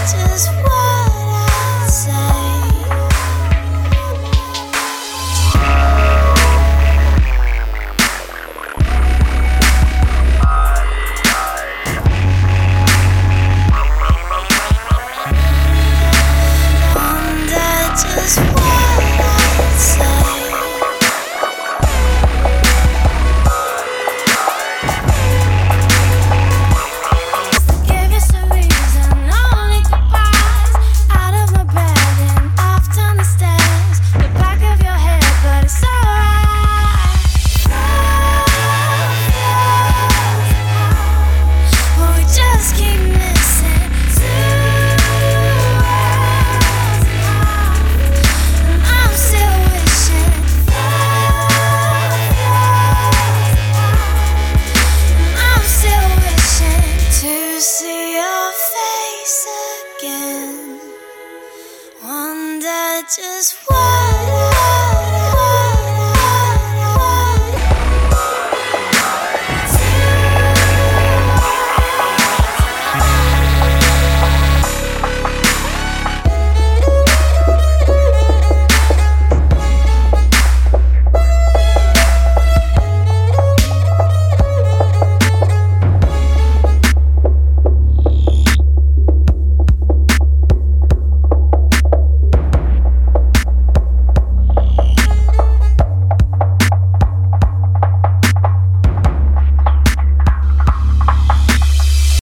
just what I say. Wonder just what I say. Gave you some reason, only goodbyes. Out of my bed and off down the stairs. The back of your head, but it's alright. But we just keep missing two worlds, and I'm still wishing. I'm still wishing to see your face again. Wonder just what